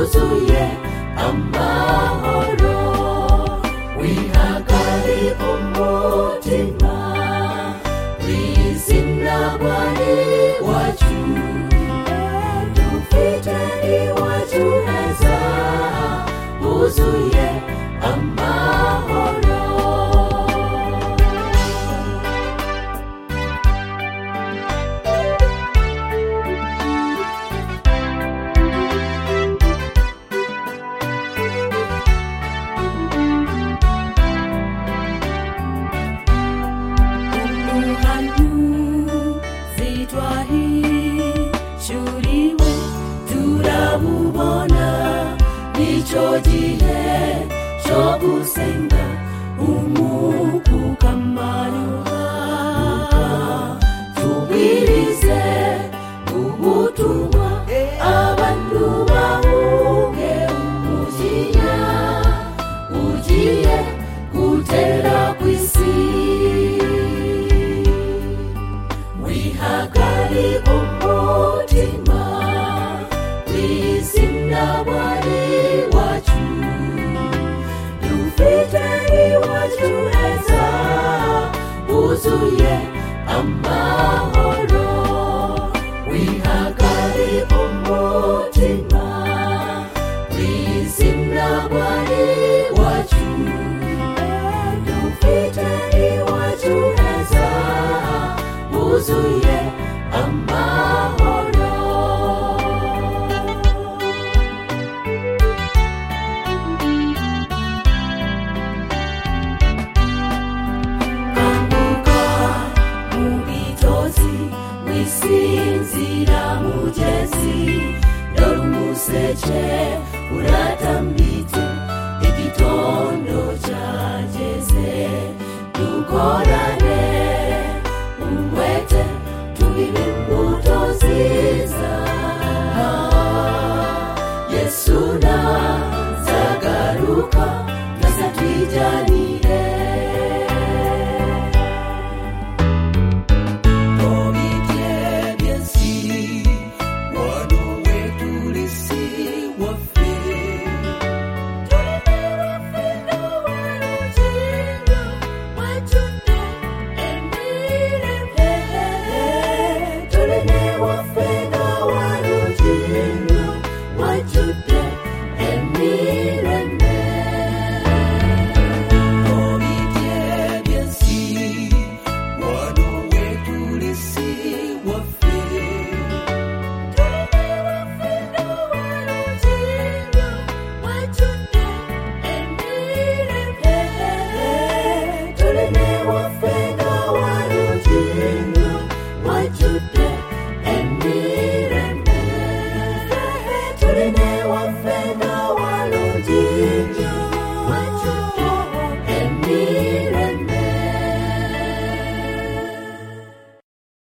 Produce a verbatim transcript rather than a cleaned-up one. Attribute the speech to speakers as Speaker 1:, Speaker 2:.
Speaker 1: wuzuye amahoro wihagarika umutima w'izina ryawe iwacu dufite iwacu heza wuzuye amahoro. Shuriwe turabubona nico gihe cyo gusenga umukukamanyuha tubirize ubutumwa abantu bahunge umujinya ugiye gutera kw'isi wihagarika umutima w'izina ryawe iwacu dufite iwacu heza wuzuye amahoro wihagarika umutima w'izina ryawe iwacu dufite iwacu heza wuzuye amahoro. Kanguka mu bitozi wisinzira mugezi dore umuseke uratambitse igitondo cyageze dukorane umwete tubibe imbuto nziza Yesu